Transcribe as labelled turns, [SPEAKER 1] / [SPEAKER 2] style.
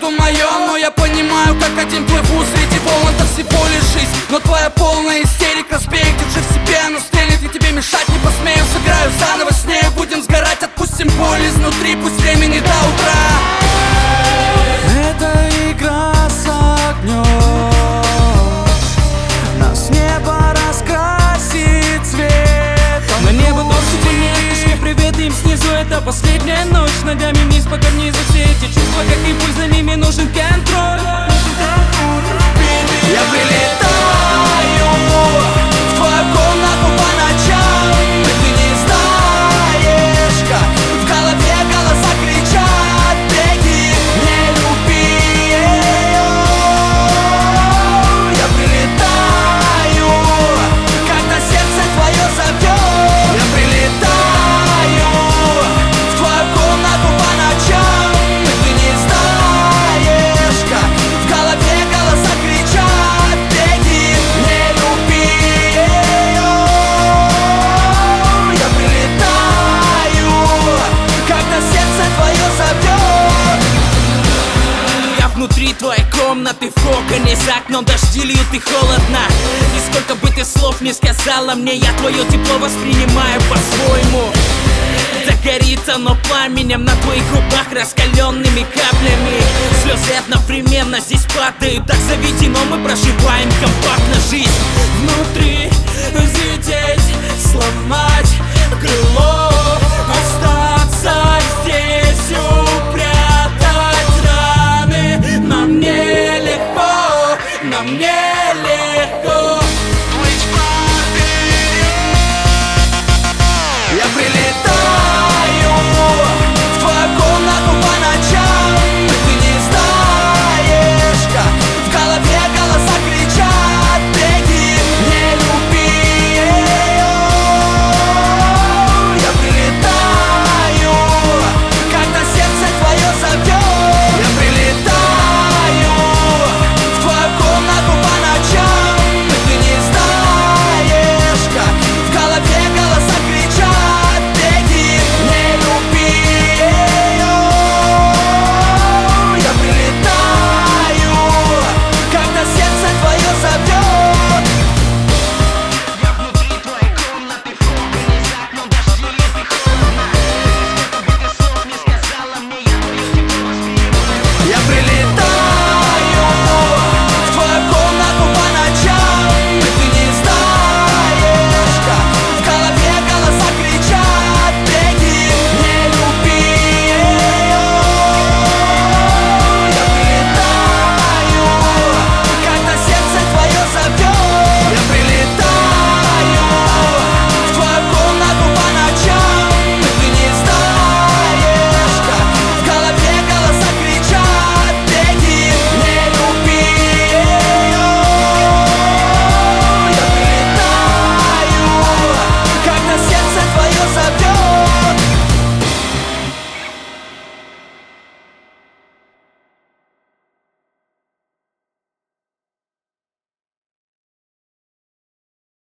[SPEAKER 1] небо мое, но я понимаю, как один плыву среди волн. Это всего лишь жизнь, но твоя полная истерика. Сбей, держи в себе, но стрельнет, я тебе мешать не посмею. Сыграю заново с ней, будем сгорать, отпустим боль изнутри, пусть времени до утра.
[SPEAKER 2] Это игра с огнем, нас небо раскрасит цветом.
[SPEAKER 3] На небо дождь сильнее, пиши привет им снизу. Это последняя ночь, ногами вниз, пока внизу все эти чувства, как импульс, за ними нужен контроль.
[SPEAKER 1] Я прилетаю в твою комнату по ночам, и ты не знаешь, как в голове голоса кричат: беги, не люби ее. Я прилетаю, когда сердце твое зовет. Я прилетаю в твою комнату по ночам, и ты не знаешь, как в голове голоса кричат: беги, не люби ее. Я прилетаю, когда сердце твое зовет.
[SPEAKER 3] Я внутри твоей комнаты, в коконе, за окном дожди льют и холодно. И сколько бы ты слов не сказала мне, я твое тепло воспринимаю по-своему. Загорит оно пламенем на твоих губах раскаленными каплями. Слезы одновременно здесь падают, так заведено, мы проживаем компактно жизнь. Внутри взлететь, сломать крыло, остаться здесь.